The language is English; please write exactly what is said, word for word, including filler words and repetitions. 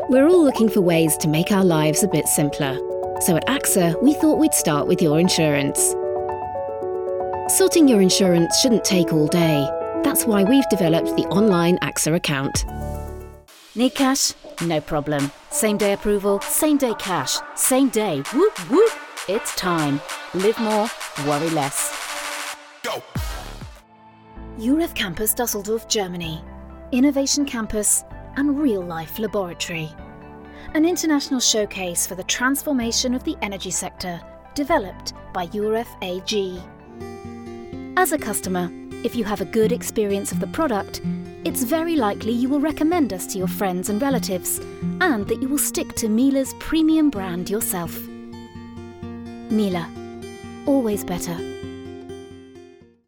We're all looking for ways to make our lives a bit simpler. So at AXA, we thought we'd start with your insurance. Sorting your insurance shouldn't take all day. That's why we've developed the online AXA account. Need cash? No problem. Same day approval, same day cash, same day. Whoop whoop. It's time. Live more, worry less. Go! U R E F Campus Dusseldorf, Germany. Innovation campus and real-life laboratory. An international showcase for the transformation of the energy sector, developed by U R E F A G. As a customer, if you have a good experience of the product, it's very likely you will recommend us to your friends and relatives, and that you will stick to Miele's premium brand yourself. Miele. Always better.